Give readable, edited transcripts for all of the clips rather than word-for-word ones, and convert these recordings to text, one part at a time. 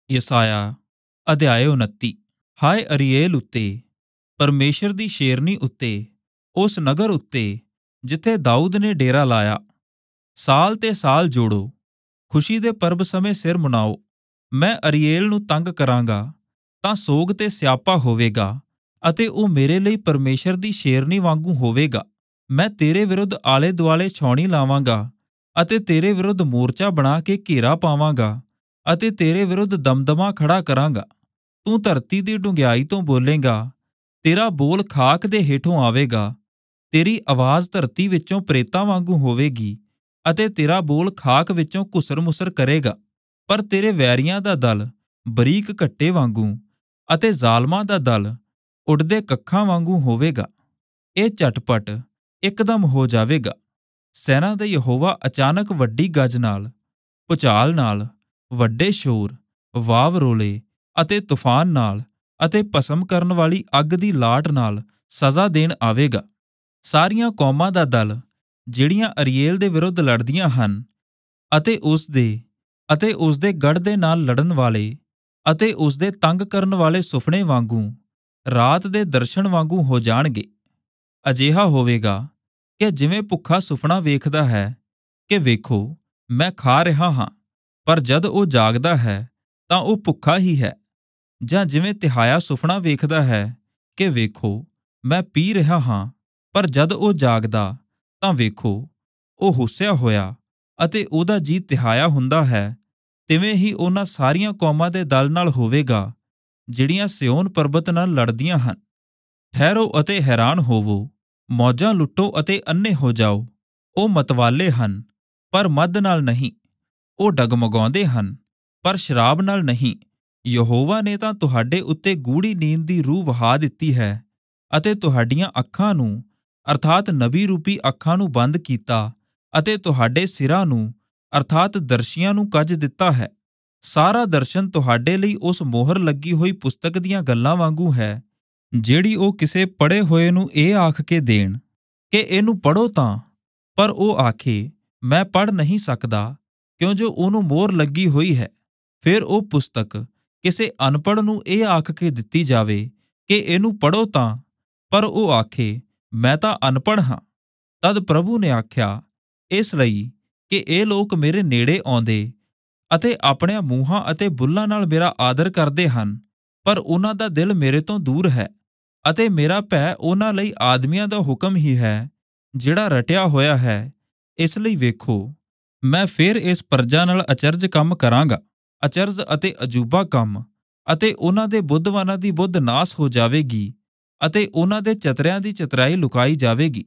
ਯਸਾਇਆ ਅਧਿਆਇ 29। ਹਾਏ ਅਰੀਏਲ ਉੱਤੇ, ਪਰਮੇਸ਼ਰ ਦੀ ਸ਼ੇਰਨੀ ਉੱਤੇ, ਉਸ ਨਗਰ ਉੱਤੇ ਜਿੱਥੇ ਦਾਊਦ ਨੇ ਡੇਰਾ ਲਾਇਆ। ਸਾਲ ਤੇ ਸਾਲ ਜੋੜੋ, ਖੁਸ਼ੀ ਦੇ ਪਰਬ ਸਮੇਂ ਸਿਰ ਮੁਨਾਓ। ਮੈਂ ਅਰੀਏਲ ਨੂੰ ਤੰਗ ਕਰਾਂਗਾ ਤਾਂ ਸੋਗ ਤੇ ਸਿਆਪਾ ਹੋਵੇਗਾ, ਅਤੇ ਉਹ ਮੇਰੇ ਲਈ ਪਰਮੇਸ਼ਰ ਦੀ ਸ਼ੇਰਨੀ ਵਾਂਗੂ ਹੋਵੇਗਾ। ਮੈਂ ਤੇਰੇ ਵਿਰੁੱਧ ਆਲੇ ਦੁਆਲੇ ਛਾਉਣੀ ਲਾਵਾਂਗਾ, ਅਤੇ ਤੇਰੇ ਵਿਰੁੱਧ ਮੋਰਚਾ ਬਣਾ ਕੇ ਘੇਰਾ ਪਾਵਾਂਗਾ, ਅਤੇ ਤੇਰੇ ਵਿਰੁੱਧ ਦਮਦਮਾ ਖੜਾ ਕਰਾਂਗਾ। ਤੂੰ ਧਰਤੀ ਦੀ ਡੂੰਘਿਆਈ ਤੋਂ ਬੋਲੇਂਗਾ, ਤੇਰਾ ਬੋਲ ਖਾਕ ਦੇ ਹੇਠੋਂ ਆਵੇਗਾ। ਤੇਰੀ ਆਵਾਜ਼ ਧਰਤੀ ਵਿੱਚੋਂ ਪ੍ਰੇਤਾਂ ਵਾਂਗੂ ਹੋਵੇਗੀ, ਅਤੇ ਤੇਰਾ ਬੋਲ ਖਾਕ ਵਿੱਚੋਂ ਘੁਸਰ-ਮੁਸਰ ਕਰੇਗਾ। ਪਰ ਤੇਰੇ ਵੈਰੀਆਂ ਦਾ ਦਲ ਬਰੀਕ ਘੱਟੇ ਵਾਂਗੂ, ਅਤੇ ਜ਼ਾਲਮਾਂ ਦਾ ਦਲ ਉੱਡਦੇ ਕੱਖਾਂ ਵਾਂਗੂ ਹੋਵੇਗਾ। ਇਹ ਝਟਪਟ ਇੱਕਦਮ ਹੋ ਜਾਵੇਗਾ। ਸੈਨਾ ਦਾ ਯਹੋਵਾ ਅਚਾਨਕ ਵੱਡੀ ਗੱਜ ਨਾਲ, ਭੁਚਾਲ ਨਾਲ, ਵੱਡੇ ਸ਼ੋਰ, ਵਾਵ ਰੋਲੇ ਅਤੇ ਤੂਫਾਨ ਨਾਲ, ਅਤੇ ਭਸਮ ਕਰਨ ਵਾਲੀ ਅੱਗ ਦੀ ਲਾਟ ਨਾਲ ਸਜ਼ਾ ਦੇਣ ਆਵੇਗਾ। ਸਾਰੀਆਂ ਕੌਮਾਂ ਦਾ ਦਲ ਜਿਹੜੀਆਂ ਅਰੀਏਲ ਦੇ ਵਿਰੁੱਧ ਲੜਦੀਆਂ ਹਨ, ਅਤੇ ਉਸਦੇ ਗੜ੍ਹ ਦੇ ਨਾਲ ਲੜਨ ਵਾਲੇ, ਅਤੇ ਉਸਦੇ ਤੰਗ ਕਰਨ ਵਾਲੇ ਸੁਪਨੇ ਵਾਂਗੂ, ਰਾਤ ਦੇ ਦਰਸ਼ਨ ਵਾਂਗੂ ਹੋ ਜਾਣਗੇ। ਅਜਿਹਾ ਹੋਵੇਗਾ ਕਿ ਜਿਵੇਂ ਭੁੱਖਾ ਸੁਪਨਾ ਵੇਖਦਾ ਹੈ ਕਿ ਵੇਖੋ ਮੈਂ ਖਾ ਰਿਹਾ ਹਾਂ, ਪਰ ਜਦ ਉਹ ਜਾਗਦਾ ਹੈ ਤਾਂ ਉਹ ਭੁੱਖਾ ਹੀ ਹੈ। ਜਾਂ ਜਿਵੇਂ ਤਿਹਾਇਆ ਸੁਪਨਾ ਵੇਖਦਾ ਹੈ ਕਿ ਵੇਖੋ ਮੈਂ ਪੀ ਰਿਹਾ ਹਾਂ, ਪਰ ਜਦ ਉਹ ਜਾਗਦਾ ਤਾਂ ਵੇਖੋ ਉਹ ਹੁੱਸਿਆ ਹੋਇਆ, ਅਤੇ ਉਹਦਾ ਜੀ ਤਿਹਾਇਆ ਹੁੰਦਾ ਹੈ। ਤਿਵੇਂ ਹੀ ਉਹਨਾਂ ਸਾਰੀਆਂ ਕੌਮਾਂ ਦੇ ਦਲ ਨਾਲ ਹੋਵੇਗਾ ਜਿਹੜੀਆਂ ਸਿਯੋਨ ਪਰਬਤ ਨਾਲ ਲੜਦੀਆਂ ਹਨ। ਠਹਿਰੋ ਅਤੇ ਹੈਰਾਨ ਹੋਵੋ, ਮੌਜਾਂ ਲੁੱਟੋ ਅਤੇ ਅੰਨ੍ਹੇ ਹੋ ਜਾਓ। ਉਹ ਮਤਵਾਲੇ ਹਨ, ਪਰ ਮਦ ਨਾਲ ਨਹੀਂ। ਉਹ ਡਗਮਗਾਉਂਦੇ ਹਨ, ਪਰ ਸ਼ਰਾਬ ਨਾਲ ਨਹੀਂ। ਯਹੋਵਾ ਨੇ ਤਾਂ ਤੁਹਾਡੇ ਉੱਤੇ ਗੂੜੀ ਨੀਂਦ ਦੀ ਰੂਹ ਵਹਾ ਦਿੱਤੀ ਹੈ, ਅਤੇ ਤੁਹਾਡੀਆਂ ਅੱਖਾਂ ਨੂੰ, ਅਰਥਾਤ ਨਬੀ ਰੂਪੀ ਅੱਖਾਂ ਨੂੰ ਬੰਦ ਕੀਤਾ, ਅਤੇ ਤੁਹਾਡੇ ਸਿਰਾਂ ਨੂੰ, ਅਰਥਾਤ ਦਰਸ਼ੀਆਂ ਨੂੰ ਕੱਜ ਦਿੱਤਾ ਹੈ। ਸਾਰਾ ਦਰਸ਼ਨ ਤੁਹਾਡੇ ਲਈ ਉਸ ਮੋਹਰ ਲੱਗੀ ਹੋਈ ਪੁਸਤਕ ਦੀਆਂ ਗੱਲਾਂ ਵਾਂਗੂ ਹੈ, ਜਿਹੜੀ ਉਹ ਕਿਸੇ ਪੜ੍ਹੇ ਹੋਏ ਨੂੰ ਇਹ ਆਖ ਕੇ ਦੇਣ ਕਿ ਇਹਨੂੰ ਪੜ੍ਹੋ ਤਾਂ, ਪਰ ਉਹ ਆਖੇ ਮੈਂ ਪੜ੍ਹ ਨਹੀਂ ਸਕਦਾ, ਕਿਉਂ ਜੋ ਉਹਨੂੰ ਮੋਹਰ ਲੱਗੀ ਹੋਈ ਹੈ। ਫਿਰ ਉਹ ਪੁਸਤਕ ਕਿਸੇ ਅਨਪੜ੍ਹ ਨੂੰ ਇਹ ਆਖ ਕੇ ਦਿੱਤੀ ਜਾਵੇ ਕਿ ਇਹਨੂੰ ਪੜ੍ਹੋ ਤਾਂ, ਪਰ ਉਹ ਆਖੇ ਮੈਂ ਤਾਂ ਅਨਪੜ੍ਹ ਹਾਂ। ਤਦ ਪ੍ਰਭੂ ਨੇ ਆਖਿਆ, ਇਸ ਲਈ ਕਿ ਇਹ ਲੋਕ ਮੇਰੇ ਨੇੜੇ ਆਉਂਦੇ ਅਤੇ ਆਪਣਿਆਂ ਮੂੰਹਾਂ ਅਤੇ ਬੁੱਲਾਂ ਨਾਲ ਮੇਰਾ ਆਦਰ ਕਰਦੇ ਹਨ, ਪਰ ਉਹਨਾਂ ਦਾ ਦਿਲ ਮੇਰੇ ਤੋਂ ਦੂਰ ਹੈ, ਅਤੇ ਮੇਰਾ ਭੈ ਉਹਨਾਂ ਲਈ ਆਦਮੀਆਂ ਦਾ ਹੁਕਮ ਹੀ ਹੈ ਜਿਹੜਾ ਰਟਿਆ ਹੋਇਆ ਹੈ। ਇਸ ਲਈ ਵੇਖੋ, ਮੈਂ ਫਿਰ ਇਸ ਪਰਜਾ ਨਾਲ ਅਚਰਜ ਕੰਮ ਕਰਾਂਗਾ, ਅਚਰਜ ਅਤੇ ਅਜੂਬਾ ਕੰਮ, ਅਤੇ ਉਹਨਾਂ ਦੇ ਬੁੱਧਵਾਨਾਂ ਦੀ ਬੁੱਧ ਨਾਸ ਹੋ ਜਾਵੇਗੀ, ਅਤੇ ਉਹਨਾਂ ਦੇ ਚਤਰਿਆਂ ਦੀ ਚਤਰਾਈ ਲੁਕਾਈ ਜਾਵੇਗੀ।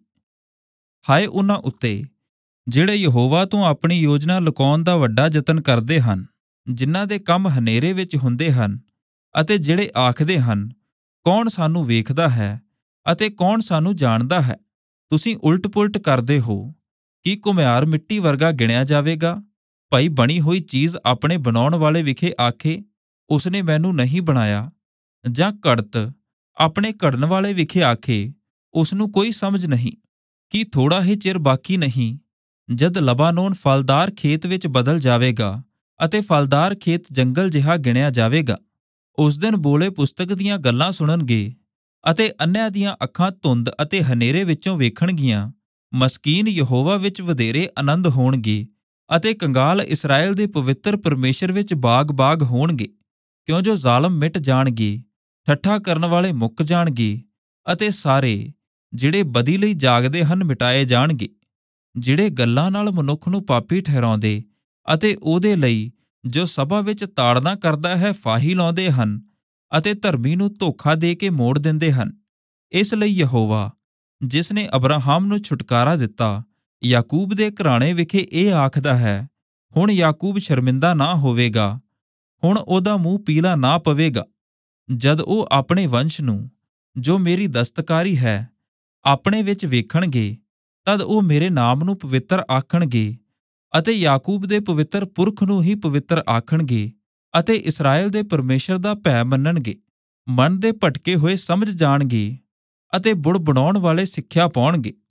ਹਾਏ ਉਹਨਾਂ ਉੱਤੇ ਜਿਹੜੇ ਯਹੋਵਾ ਤੋਂ ਆਪਣੀ ਯੋਜਨਾ ਲੁਕਾਉਣ ਦਾ ਵੱਡਾ ਯਤਨ ਕਰਦੇ ਹਨ, ਜਿਨ੍ਹਾਂ ਦੇ ਕੰਮ ਹਨੇਰੇ ਵਿੱਚ ਹੁੰਦੇ ਹਨ, ਅਤੇ ਜਿਹੜੇ ਆਖਦੇ ਹਨ ਕੌਣ ਸਾਨੂੰ ਵੇਖਦਾ ਹੈ ਅਤੇ ਕੌਣ ਸਾਨੂੰ ਜਾਣਦਾ ਹੈ। ਤੁਸੀਂ ਉਲਟ-ਪੁਲਟ ਕਰਦੇ ਹੋ। ਕੀ ਘੁਮਿਆਰ ਮਿੱਟੀ ਵਰਗਾ ਗਿਣਿਆ ਜਾਵੇਗਾ? ਭਾਈ ਬਣੀ ਹੋਈ ਚੀਜ਼ ਆਪਣੇ ਬਣਾਉਣ ਵਾਲੇ ਵਿਖੇ ਆਖੇ ਉਸਨੇ ਮੈਨੂੰ ਨਹੀਂ ਬਣਾਇਆ, ਜਾਂ ਘੜਤ ਆਪਣੇ ਘੜਨ ਵਾਲੇ ਵਿਖੇ ਆਖੇ ਉਸਨੂੰ ਕੋਈ ਸਮਝ ਨਹੀਂ। ਕੀ ਥੋੜਾ ਹੀ ਚਿਰ ਬਾਕੀ ਨਹੀਂ ਜਦ ਲਬਾਨੋਨ ਫਲਦਾਰ ਖੇਤ ਵਿੱਚ ਬਦਲ ਜਾਵੇਗਾ, ਅਤੇ ਫਲਦਾਰ ਖੇਤ ਜੰਗਲ ਜਿਹਾ ਗਿਣਿਆ ਜਾਵੇਗਾ। ਉਸ ਦਿਨ ਬੋਲੇ ਪੁਸਤਕ ਦੀਆਂ ਗੱਲਾਂ ਸੁਣਨਗੇ, ਅਤੇ ਅੰਨ੍ਹਿਆਂ ਦੀਆਂ ਅੱਖਾਂ ਧੁੰਦ ਅਤੇ ਹਨੇਰੇ ਵਿੱਚੋਂ ਵੇਖਣਗੀਆਂ। ਮਸਕੀਨ ਯਹੋਵਾ ਵਿੱਚ ਵਧੇਰੇ ਆਨੰਦ ਹੋਣਗੇ, ਅਤੇ ਕੰਗਾਲ ਇਸਰਾਏਲ ਦੇ ਪਵਿੱਤਰ ਪਰਮੇਸ਼ਰ ਵਿੱਚ ਬਾਗ-ਬਾਗ ਹੋਣਗੇ। ਕਿਉਂ ਜੋ ਜ਼ਾਲਮ ਮਿਟ ਜਾਣਗੇ, ਠੱਠਾ ਕਰਨ ਵਾਲੇ ਮੁੱਕ ਜਾਣਗੇ, ਅਤੇ ਸਾਰੇ ਜਿਹੜੇ ਬਦੀ ਲਈ ਜਾਗਦੇ ਹਨ ਮਿਟਾਏ ਜਾਣਗੇ। ਜਿਹੜੇ ਗੱਲਾਂ ਨਾਲ ਮਨੁੱਖ ਨੂੰ ਪਾਪੀ ਠਹਿਰਾਉਂਦੇ, ਅਤੇ ਉਹਦੇ ਲਈ ਜੋ ਸਭਾ ਵਿੱਚ ਤਾੜਨਾ ਕਰਦਾ ਹੈ ਫਾਹੀ ਲਾਉਂਦੇ ਹਨ, ਅਤੇ ਧਰਮੀ ਨੂੰ ਧੋਖਾ ਦੇ ਕੇ ਮੋੜ ਦਿੰਦੇ ਹਨ। ਇਸ ਲਈ ਯਹੋਵਾ, ਜਿਸ ਨੇ ਅਬਰਾਹਮ ਨੂੰ ਛੁਟਕਾਰਾ ਦਿੱਤਾ, ਯਾਕੂਬ ਦੇ ਘਰਾਣੇ ਵਿਖੇ ਇਹ ਆਖਦਾ ਹੈ, ਹੁਣ ਯਾਕੂਬ ਸ਼ਰਮਿੰਦਾ ਨਾ ਹੋਵੇਗਾ, ਹੁਣ ਉਹਦਾ ਮੂੰਹ ਪੀਲਾ ਨਾ ਪਵੇਗਾ। ਜਦ ਉਹ ਆਪਣੇ ਵੰਸ਼ ਨੂੰ, ਜੋ ਮੇਰੀ ਦਸਤਕਾਰੀ ਹੈ, ਆਪਣੇ ਵਿੱਚ ਵੇਖਣਗੇ, ਤਦ ਉਹ ਮੇਰੇ ਨਾਮ ਨੂੰ ਪਵਿੱਤਰ ਆਖਣਗੇ, ਅਤੇ ਯਾਕੂਬ ਦੇ ਪਵਿੱਤਰ ਪੁਰਖ ਨੂੰ ਹੀ ਪਵਿੱਤਰ ਆਖਣਗੇ, ਅਤੇ ਇਸਰਾਏਲ ਦੇ ਪਰਮੇਸ਼ਰ ਦਾ ਭੈ ਮੰਨਣਗੇ। ਮਨ ਦੇ ਭਟਕੇ ਹੋਏ ਸਮਝ ਜਾਣਗੇ, ਅਤੇ ਬੁੜਬੁੜਾਉਣ ਵਾਲੇ ਸਿੱਖਿਆ ਪਾਉਣਗੇ।